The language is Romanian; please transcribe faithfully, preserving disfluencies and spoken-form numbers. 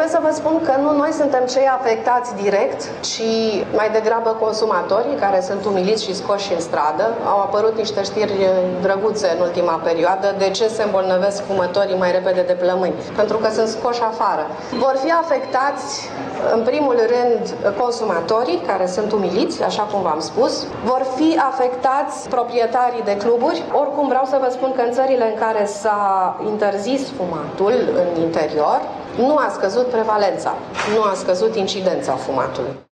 Trebuie să vă spun că nu noi suntem cei afectați direct, ci mai degrabă consumatorii care sunt umiliți și scoși în stradă. Au apărut niște știri drăguțe în ultima perioadă de ce se îmbolnăvesc fumătorii mai repede de plămâni, pentru că sunt scoși afară. Vor fi afectați în primul rând consumatorii care sunt umiliți, așa cum v-am spus. Vor fi afectați proprietarii de cluburi. Oricum vreau să vă spun că în țările în care s-a interzis fumatul în interior, nu a scăzut prevalența, nu a scăzut incidența fumatului.